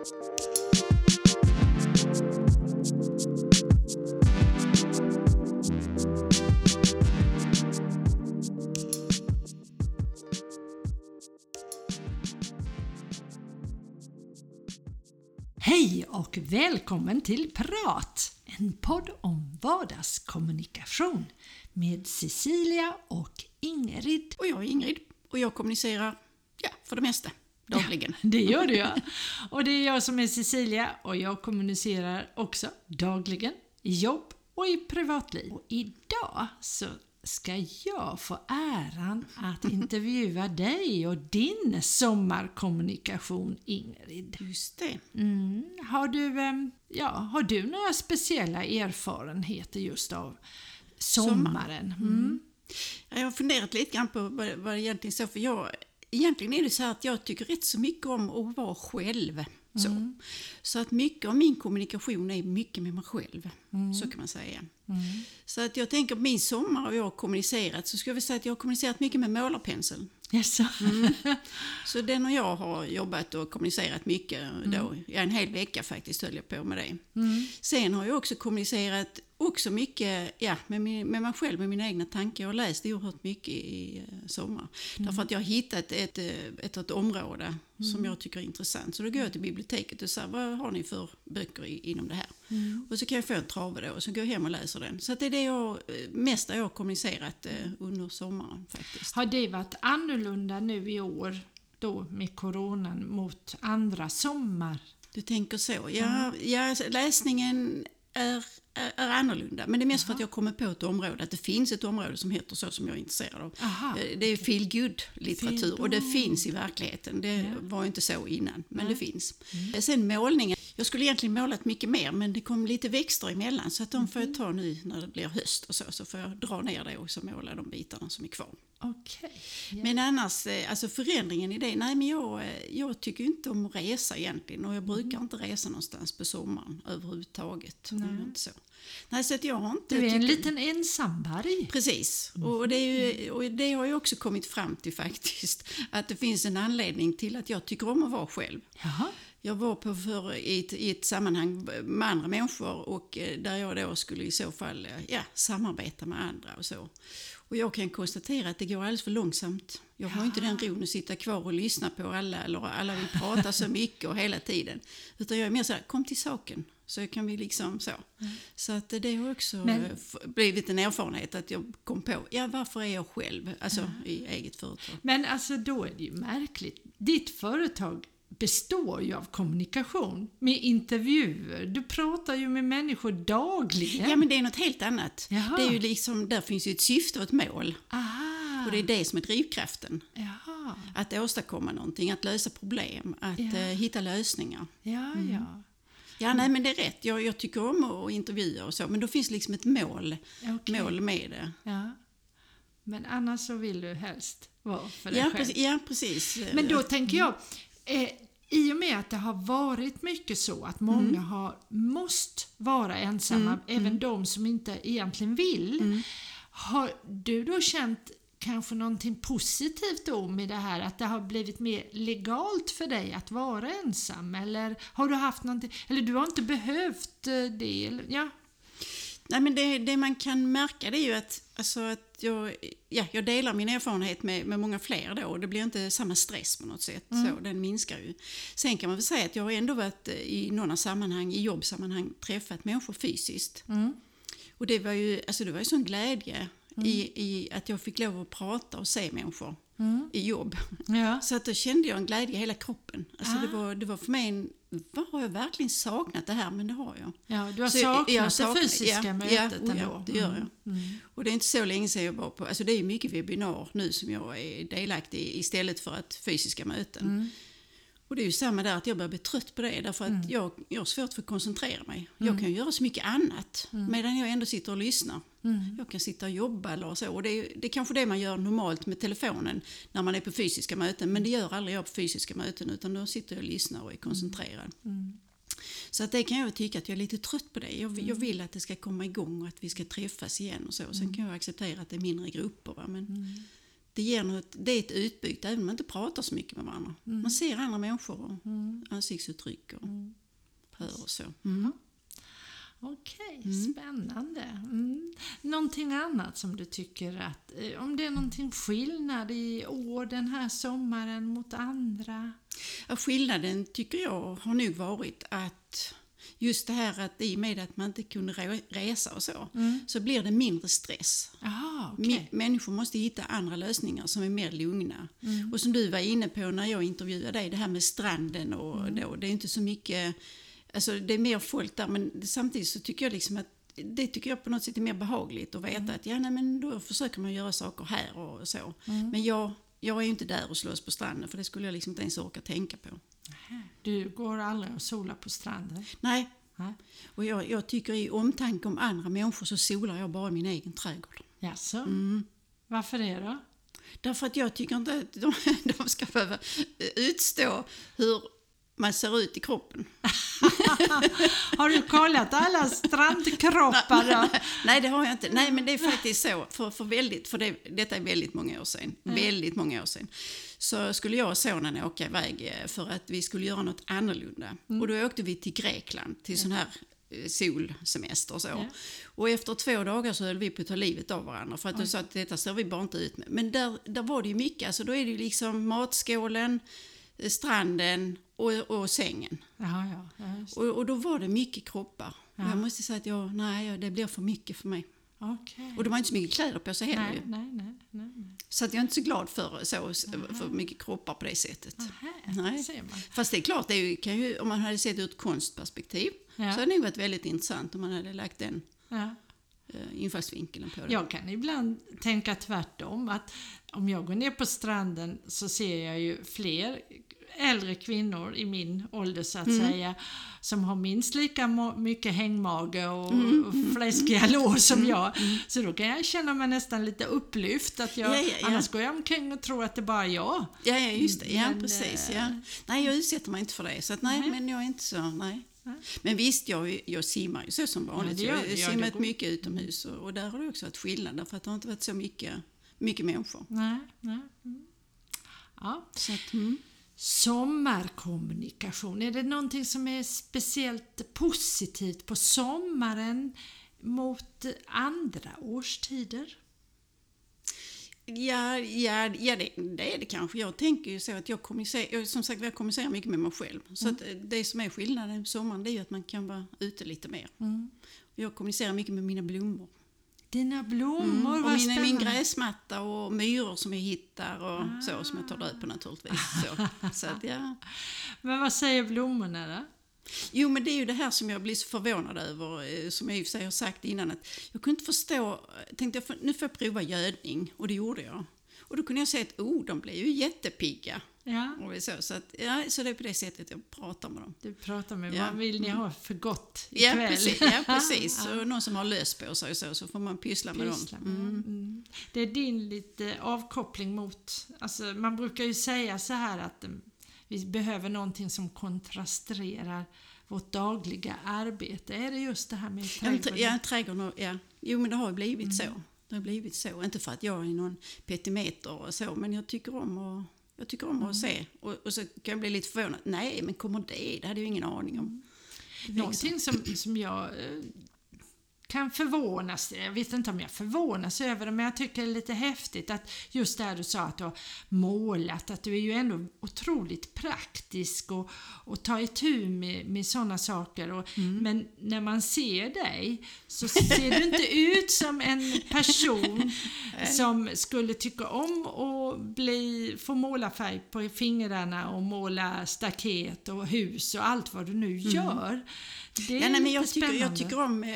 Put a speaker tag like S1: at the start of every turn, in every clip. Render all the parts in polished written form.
S1: Hej och välkommen till Prat, en podd om vardagskommunikation med Cecilia och Ingrid.
S2: Och jag är Ingrid och jag kommunicerar för det mesta dagligen.
S1: Ja, det gör du ja. Och det är jag som är Cecilia och jag kommunicerar också dagligen i jobb och i privatliv. Och idag så ska jag få äran att intervjua dig och din sommarkommunikation, Ingrid.
S2: Just det.
S1: Har du några speciella erfarenheter just av sommaren?
S2: Jag har funderat lite grann på vad det egentligen så, för egentligen är det så här att jag tycker rätt så mycket om att vara själv. Så att mycket av min kommunikation är mycket med mig själv, så kan man säga. Så att jag tänker på min sommar och jag har kommunicerat, så ska jag säga att jag har kommunicerat mycket med målarpenseln.
S1: Yes.
S2: Så den och jag har jobbat och kommunicerat mycket då, en hel vecka faktiskt höll jag på med det. Sen har jag också kommunicerat mycket med mig själv, med mina egna tankar. Jag har läst oerhört mycket i sommar. Därför att jag har hittat ett område som jag tycker är intressant. Så då går jag till biblioteket och säger, vad har ni för böcker inom det här? Och så kan jag få en trave då och så går jag hem och läser den. Så att det är det jag har kommunicerat under sommaren faktiskt.
S1: Har det varit annorlunda nu i år då med coronan mot andra sommar?
S2: Du tänker så. Ja, läsningen är annorlunda. Men det är mest för att jag kommer på ett område, att det finns ett område som heter så som jag är intresserad av. Det är feel good litteratur och det finns i verkligheten. Det var inte så innan, men det finns. Sen målningen. Jag skulle egentligen målat mycket mer, men det kom lite växter emellan, så att de får jag ta nu när det blir höst och så får jag dra ner det och så måla de bitarna som är kvar.
S1: Okay. Yeah.
S2: Men annars, alltså förändringen i det, men jag tycker inte om att resa egentligen, och jag brukar inte resa någonstans på sommaren överhuvudtaget. Inte så. Nej, så att jag har inte...
S1: Du är en liten ensamvarg.
S2: Precis, och det har jag också kommit fram till faktiskt, att det finns en anledning till att jag tycker om att vara själv.
S1: Jaha.
S2: Jag var i ett sammanhang med andra människor och där jag då skulle i så fall samarbeta med andra och så. Och jag kan konstatera att det går alldeles för långsamt. Jag har inte den ron att sitta kvar och lyssna på alla, eller alla vill prata så mycket och hela tiden. Utan jag är mer så här, kom till saken. Så kan vi liksom så. Så att det har också blivit en erfarenhet att jag kom på, varför är jag själv? Alltså i eget företag.
S1: Men alltså då är det ju märkligt. Ditt företag består ju av kommunikation med intervjuer. Du pratar ju med människor dagligen.
S2: Ja, men det är något helt annat.
S1: Jaha.
S2: Det är ju liksom, där finns ju ett syfte och ett mål.
S1: Aha.
S2: Och det är det som är drivkraften.
S1: Jaha.
S2: Att åstadkomma någonting, att lösa problem, att hitta lösningar. Ja, nej, men det är rätt. Jag tycker om att intervjua och så, men då finns liksom ett mål med det.
S1: Ja. Men annars så vill du helst vara för dig själv.
S2: Ja, precis.
S1: Men då tänker jag, i och med att det har varit mycket så att många har måste vara ensamma, även de som inte egentligen vill. Har du då känt kanske någonting positivt då med det här, att det har blivit mer legalt för dig att vara ensam, eller har du haft någonting, eller du har inte behövt det, eller, ja?
S2: Nej, men det man kan märka, det är ju att jag delar min erfarenhet med många fler då, och det blir inte samma stress på något sätt, så den minskar ju. Sen kan man väl säga att jag har ändå varit i några sammanhang, i jobbsammanhang, träffat människor fysiskt. Och det var ju sån glädje i att jag fick lov att prata och se människor i jobb. Ja. Så att då kände jag en glädje i hela kroppen. Alltså det var för mig vad har jag verkligen saknat det här, men det har jag.
S1: Ja, du har saknat det fysiska mötet ändå.
S2: Ja, det gör jag. Och det är inte så länge sedan jag var på, alltså det är mycket webbinar nu som jag är delaktig i istället för att fysiska möten. Och det är ju samma där, att jag börjar bli trött på det, därför att jag har svårt för att koncentrera mig. Jag kan ju göra så mycket annat medan jag ändå sitter och lyssnar. Jag kan sitta och jobba eller så, och det är kanske det man gör normalt med telefonen när man är på fysiska möten, men det gör aldrig jag på fysiska möten, utan då sitter jag och lyssnar och är koncentrerad. Så att det kan jag tycka att jag är lite trött på det. Jag vill att det ska komma igång och att vi ska träffas igen och så. Sen kan jag acceptera att det är mindre grupper, va? Men det ger något, det är ett utbyte även om man inte pratar så mycket med varandra. Man ser andra människor och ansiktsuttryck och hör och så.
S1: Okej, spännande. Någonting annat som du tycker att, om det är någonting skillnad i år den här sommaren mot andra?
S2: Ja, skillnaden tycker jag har nog varit att just det här att i och med att man inte kunde resa och så blir det mindre stress.
S1: Okay.
S2: Människor måste hitta andra lösningar som är mer lugna. Och som du var inne på när jag intervjuade dig, det här med stranden och då, det är inte så mycket, alltså det är mer folk där, men samtidigt så tycker jag liksom att det tycker jag på något sätt är mer behagligt att veta att men då försöker man göra saker här och så. Men jag är ju inte där och slås på stranden, för det skulle jag liksom inte ens orka tänka på.
S1: Du går aldrig och solar på stranden?
S2: Nej. Och jag tycker i omtanke om andra människor så solar jag bara i min egen trädgård.
S1: Jaså? Varför det då?
S2: Därför att jag tycker inte att de ska behöva utstå hur man ser ut i kroppen.
S1: Har du kollat alla strandkroppar då?
S2: Nej, det har jag inte. Nej, men det är faktiskt så. Detta är väldigt många år sedan. Väldigt många år sedan. Så skulle jag och sonen åka iväg för att vi skulle göra något annorlunda. Och då åkte vi till Grekland till sån här solsemester och så. Och efter 2 dagar så höll vi på att ta livet av varandra. För att du sa att detta ser vi bara inte ut med. Men där var det ju mycket. Alltså då är det ju liksom matskålen, stranden och sängen. Och då var det mycket kroppar. Och jag måste säga att det blir för mycket för mig.
S1: Okay.
S2: Och de har inte så mycket kläder på sig heller.
S1: Nej.
S2: Så att jag är inte så glad för mycket kroppar på det sättet. Nej. Fast det är klart, kan ju, om man hade sett ur ett konstperspektiv så hade det nog varit väldigt intressant om man hade lagt den infallsvinkeln på det.
S1: Jag kan ibland tänka tvärtom, att om jag går ner på stranden så ser jag ju fler äldre kvinnor i min ålder så att säga, som har minst lika mycket hängmage och fläskiga lår som jag. Så då kan jag känna mig nästan lite upplyft, att annars går jag omkring och tror att det bara är jag.
S2: Ja, just det. Ja, precis. Ja. Nej, jag utsätter mig inte för det. Så att, men jag är inte så, nej. Men visst, jag simmar ju så som vanligt. Jag har simmat mycket utomhus och där har det också varit skillnad, därför att det har inte varit så mycket människor.
S1: Nej. Ja.
S2: Så att,
S1: Sommarkommunikation, är det någonting som är speciellt positivt på sommaren mot andra årstider?
S2: Ja, det är det kanske. Jag tänker ju så att jag kommunicerar mycket med mig själv. Så att det som är skillnaden på sommaren, det är ju att man kan vara ute lite mer. Jag kommunicerar mycket med mina blommor.
S1: Dina blommor,
S2: och min gräsmatta och myror som jag hittar och så, som jag tar död på naturligtvis. Så att,
S1: Men vad säger blommorna då?
S2: Jo, men det är ju det här som jag blir så förvånad över, som jag i och för sig har sagt innan, att jag kunde inte förstå, tänkte jag, nu får jag prova gödning, och det gjorde jag. Och då kunde jag säga att de blir ju jättepigga. Och så att, så det är på det sättet jag pratar med dem.
S1: Du pratar med vad vill ni ha för gott ikväll?
S2: Ja, precis. Och någon som har lös på sig och så får man pyssla med dem.
S1: Det är din lite avkoppling mot, alltså man brukar ju säga så här att vi behöver någonting som kontrasterar vårt dagliga arbete. Är det just det här med trädgården?
S2: Ja, trädgården, ja. Jo, men det har blivit så. Det har blivit så. Inte för att jag är någon petimeter och så, men jag tycker om att se. Och så kan jag bli lite förvånad. Nej, men kommer det? Det hade jag ingen aning om.
S1: Någonting som jag kan förvånas, jag vet inte om jag förvånas över det, men jag tycker det är lite häftigt att just där du sa att du har målat, att du är ju ändå otroligt praktisk och tar itu med sådana saker. Men när man ser dig så ser du inte ut som en person som skulle tycka om att få måla färg på fingrarna och måla staket och hus och allt vad du nu gör. Det är men
S2: jag tycker om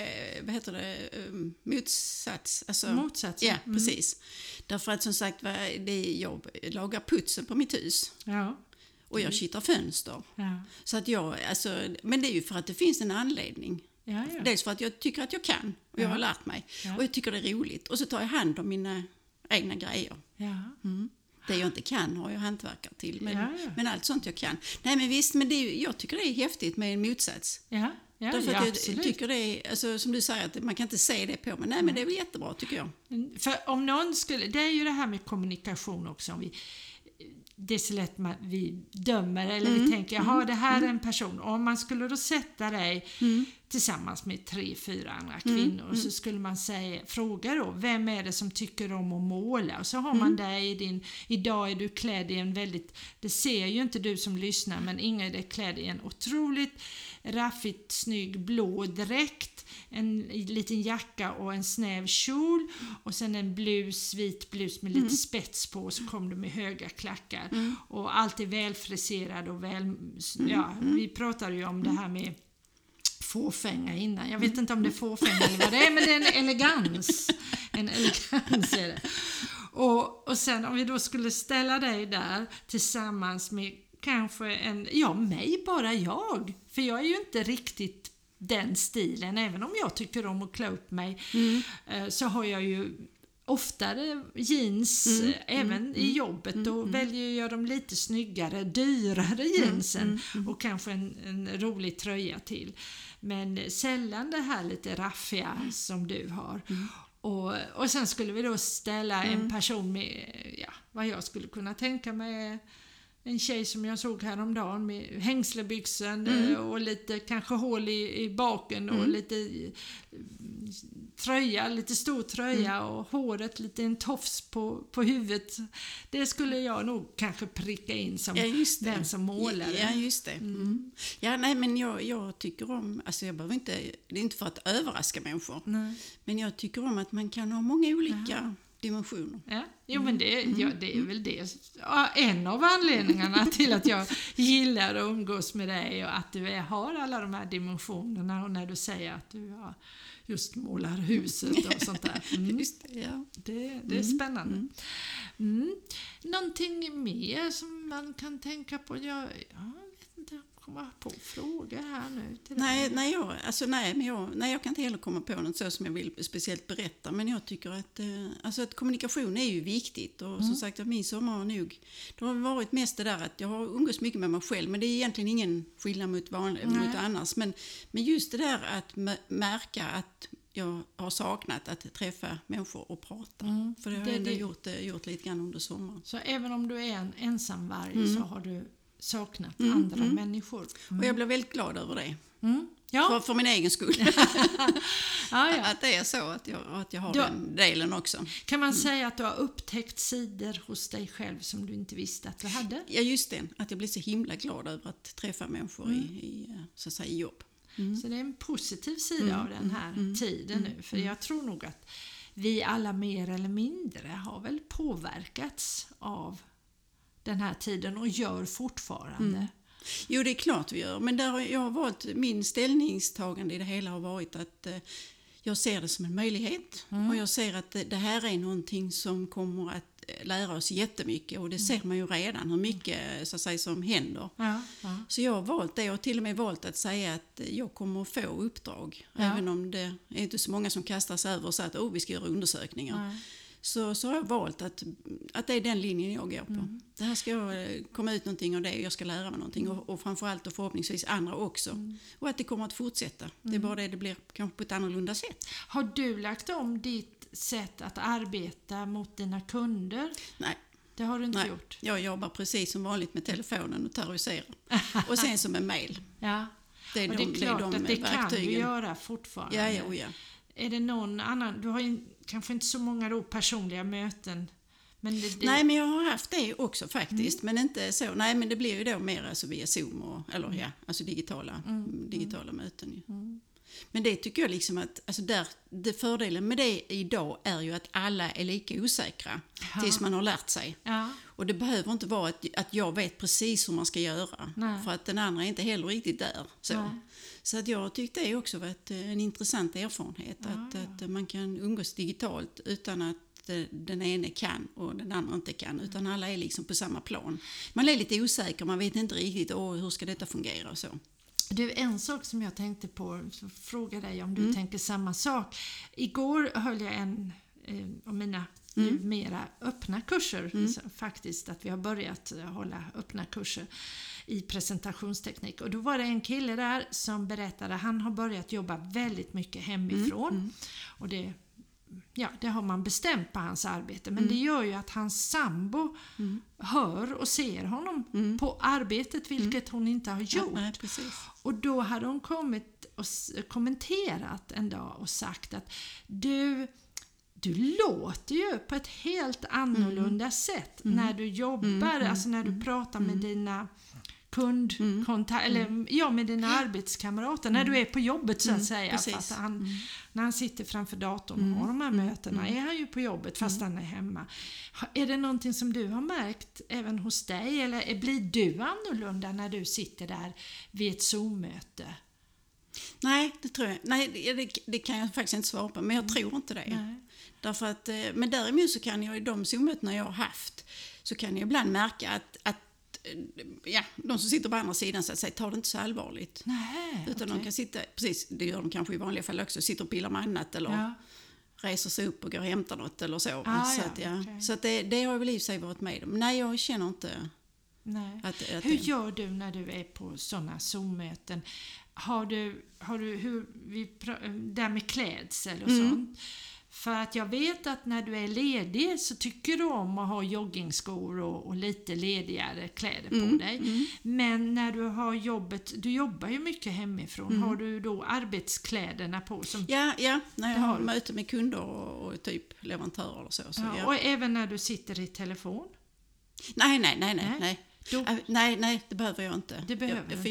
S2: motsats. Alltså,
S1: motsats?
S2: Ja, precis. Därför att som sagt, jag lagar putsen på mitt hus.
S1: Ja.
S2: Och jag kittar fönster.
S1: Ja.
S2: Så att men det är ju för att det finns en anledning.
S1: Ja.
S2: Dels för att jag tycker att jag kan. Och jag har lärt mig. Ja. Och jag tycker det är roligt. Och så tar jag hand om mina egna grejer.
S1: Ja.
S2: Det jag inte kan har jag hantverkare till. Men allt sånt jag kan. Nej, men visst, men jag tycker det är häftigt med en motsats.
S1: Ja.
S2: Därför att jag tycker det är, alltså, som du säger, att man kan inte se det på, men men det är väl jättebra tycker jag.
S1: För om någon skulle, det är ju det här med kommunikation också, om det är så lätt vi dömer eller vi tänker, jaha, det här är en person. Och om man skulle då sätta dig tillsammans med 3-4 andra kvinnor så skulle man fråga då, vem är det som tycker om att måla? Och så har man dig idag är du klädd i en väldigt, det ser ju inte du som lyssnar, men Ingrid är klädd i en otroligt raffigt snygg blå dräkt, en liten jacka och en snäv kjol och sen en vit blus med lite spets på, och så kom du med höga klackar och allt är välfriserad och vi pratade ju om det här med fåfänga innan. Jag vet inte om det är fåfänga eller vad det är, men det är en elegans. En elegans är det. Och sen om vi då skulle ställa dig där tillsammans med kanske mig, bara jag. För jag är ju inte riktigt den stilen, även om jag tycker om att klä upp mig så har jag ju oftare jeans även i jobbet. Då väljer jag de lite snyggare, dyrare jeansen och kanske en rolig tröja till. Men sällan det här lite raffiga som du har. Och sen skulle vi då ställa en person med, vad jag skulle kunna tänka mig, en tjej som jag såg häromdagen med hängslebyxen och lite kanske hål i baken och lite tröja, lite stor tröja och håret lite en tofs på huvudet. Det skulle jag nog kanske pricka in som den som målade.
S2: Ja, just det. Ja, nej, men jag tycker om, alltså jag behöver inte, det är inte för att överraska människor. Nej. Men jag tycker om att man kan ha många olika dimensioner.
S1: Ja, jo men det är väl det. En av anledningarna till att jag gillar att umgås med dig och att du har alla de här dimensionerna, och när du säger att du just målar huset och sånt där.
S2: Just det, ja.
S1: Det är spännande. Någonting mer som man kan tänka på? Jag vet inte, komma på frågor här nu till jag kan inte heller komma på något så som jag vill speciellt berätta, men jag tycker att kommunikation är ju viktigt, och som sagt att min sommar det har varit mest det där att jag har umgås mycket med mig själv, men det är egentligen ingen skillnad mot annars, men just det där att märka att jag har saknat att träffa människor och prata, för det har jag ändå gjort lite grann under sommaren. Så även om du är en ensamvarg så har du saknat andra människor.
S2: Och jag blir väldigt glad över det. Ja. För min egen skull. Att det är så att jag har den delen också.
S1: Kan man säga att du har upptäckt sidor hos dig själv som du inte visste att du hade?
S2: Ja, just det. Att jag blir så himla glad över att träffa människor i jobb.
S1: Så det är en positiv sida av den här tiden nu. För jag tror nog att vi alla mer eller mindre har väl påverkats av den här tiden och gör fortfarande.
S2: Jo, det är klart vi gör. Men där jag har valt, min ställningstagande i det hela har varit att jag ser det som en möjlighet. Och jag ser att det här är någonting som kommer att lära oss jättemycket. Och det ser man ju redan hur mycket så att säga, som händer. Så jag har valt det, och till och med valt att säga att jag kommer att få uppdrag. Även om det är inte så många som kastar sig över och säger att vi ska göra undersökningar. Så har jag valt att det är den linjen jag går på. Det här ska komma ut någonting av det, jag ska lära mig någonting, och framförallt och förhoppningsvis andra också. Och att det kommer att fortsätta. Det är bara det blir kanske på ett annorlunda sätt.
S1: Har du lagt om ditt sätt att arbeta mot dina kunder?
S2: Nej.
S1: Det har du inte gjort?
S2: Jag jobbar precis som vanligt med telefonen och terroriserar. Och sen som en mail.
S1: Ja. Det är klart att det kan du göra fortfarande.
S2: Ja.
S1: Är det någon annan? Du har ju kanske inte så många då personliga möten. Men
S2: Nej, men jag har haft det också faktiskt. Men inte så. Nej, men det blir ju då mer alltså via Zoom alltså digitala möten. Men det tycker jag liksom att det fördelen med det idag är ju att alla är lika osäkra tills man har lärt sig. Och det behöver inte vara att jag vet precis hur man ska göra. För att den andra är inte heller riktigt där. Så att jag tyckte det också var en intressant erfarenhet. Att man kan umgås digitalt utan att den ene kan och den andra inte kan. Utan alla är liksom på samma plan. Man är lite osäker, man vet inte riktigt hur ska detta fungera och så.
S1: Du, en sak som jag tänkte på, så fråga dig om du tänker samma sak. Igår höll jag och mina mera öppna kurser faktiskt, att vi har börjat hålla öppna kurser i presentationsteknik. Och då var det en kille där som berättade, han har börjat jobba väldigt mycket hemifrån och det har man bestämt på hans arbete, men det gör ju att hans sambo hör och ser honom på arbetet, vilket hon inte har gjort.
S2: Nej, precis.
S1: Och då hade hon kommit och kommenterat en dag och sagt att du låter ju på ett helt annorlunda sätt när du jobbar, alltså när du pratar med dina eller med dina arbetskamrater, när du är på jobbet så att säga. För att när han sitter framför datorn och har de här mötena är han ju på jobbet fast han är hemma. Är det någonting som du har märkt även hos dig, eller blir du annorlunda när du sitter där vid ett Zoom-möte?
S2: Nej, det tror jag. Nej, det kan jag faktiskt inte svara på, men jag tror inte det.
S1: Nej.
S2: Därför att, men däremot så kan jag i de Zoom-mötena jag har haft, så kan jag ibland märka att de som sitter på andra sidan så att säga tar det inte så allvarligt.
S1: Nej,
S2: utan de kan sitta, precis, det gör de kanske i vanliga fall också, sitter och pillar med annat eller reser sig upp och går och hämtar något eller så. Så att det har jag väl i sig varit med om. Nej, jag känner inte.
S1: Nej.
S2: Att
S1: hur gör du när du är på sådana Zoom-möten? Har du där med klädsel och sånt? För att jag vet att när du är ledig så tycker du om att ha joggingskor och lite ledigare kläder på dig. Men när du har jobbet, du jobbar ju mycket hemifrån, har du då arbetskläderna på? Som
S2: när jag har möte med kunder och typ leverantörer och så.
S1: Och även när du sitter i telefon?
S2: Nej, det behöver jag inte. Det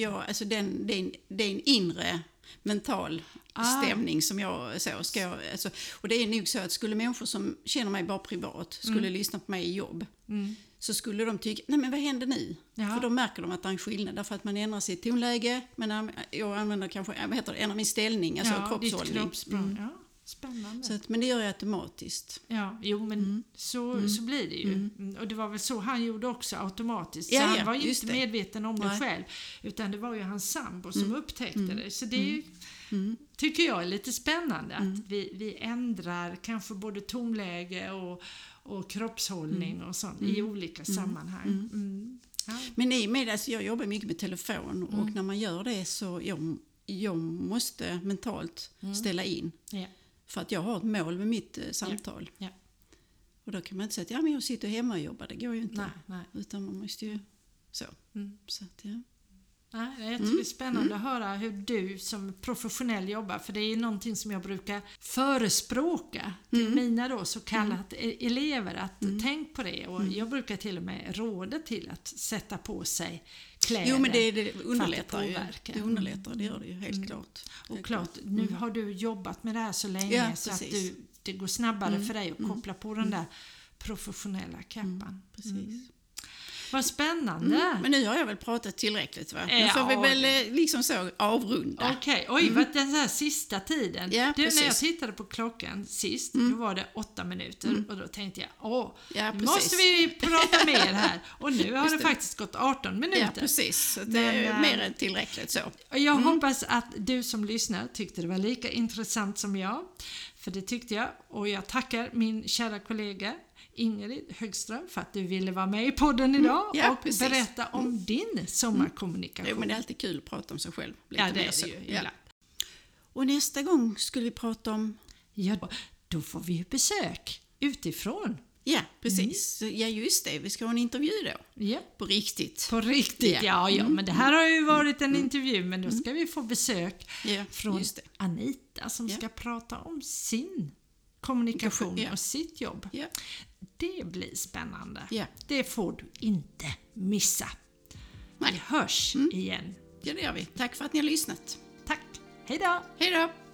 S2: är en inre mental stämning som jag så och det är nog så att skulle människor som känner mig bara privat skulle lyssna på mig i jobb, så skulle de tycka, nej men vad händer nu? För då märker de att det är en skillnad, därför att man ändrar sitt tonläge, men jag använder kanske, ändrar min ställning, alltså kroppshållning.
S1: Spännande.
S2: Så att, men det gör jag automatiskt.
S1: Men så blir det ju. Och det var väl så han gjorde också automatiskt. Så han var ju inte medveten om det själv. Utan det var ju hans sambo som upptäckte det. Så det tycker jag är lite spännande. Att vi ändrar kanske både tonläge och kroppshållning och sånt i olika sammanhang.
S2: Men i och med att jag jobbar mycket med telefon och när man gör det så jag måste mentalt ställa in. För att jag har ett mål med mitt samtal. Och då kan man inte säga att men jag sitter hemma och jobbar, det går ju inte.
S1: Nej.
S2: Utan man måste ju så att,
S1: Nej, jag tycker det är spännande att höra hur du som professionell jobbar, för det är någonting som jag brukar förespråka till mina då så kallat elever, att tänk på det, och jag brukar till och med råda till att sätta på sig kläder.
S2: Jo, men det underlättar ju. Det underlättar, det gör det ju helt klart.
S1: Och klart, nu har du jobbat med det här så länge så att det går snabbare för dig att koppla på den där professionella kappan.
S2: Precis.
S1: Vad spännande.
S2: Men nu har jag väl pratat tillräckligt, va? Nu får vi väl liksom så avrunda.
S1: Okej. Oj, vad den här sista tiden.
S2: Ja,
S1: när jag tittade på klockan sist, då var det 8 minuter. Och då tänkte jag, nu måste vi prata mer här. Och nu har det faktiskt gått 18 minuter.
S2: Ja, precis. Så det är mer än tillräckligt så.
S1: Jag hoppas att du som lyssnar tyckte det var lika intressant som jag. För det tyckte jag. Och jag tackar min kära kollega Ingrid Högström för att du ville vara med i podden idag och berätta om din sommarkommunikation.
S2: Jo, men det är alltid kul att prata om sig själv.
S1: Det är det ju ibland.
S2: Och nästa gång skulle vi prata om...
S1: Ja, då får vi besök utifrån.
S2: Ja, precis. Ja, just det. Vi ska ha en intervju då.
S1: Ja.
S2: På riktigt.
S1: På riktigt, men det här har ju varit en intervju, men då ska vi få besök från Anita som ska prata om sin kommunikation och sitt jobb. Det blir spännande. Det får du inte missa. Vi hörs igen.
S2: Ja, det gör vi. Tack för att ni har lyssnat.
S1: Tack. Hej då.
S2: Hej då.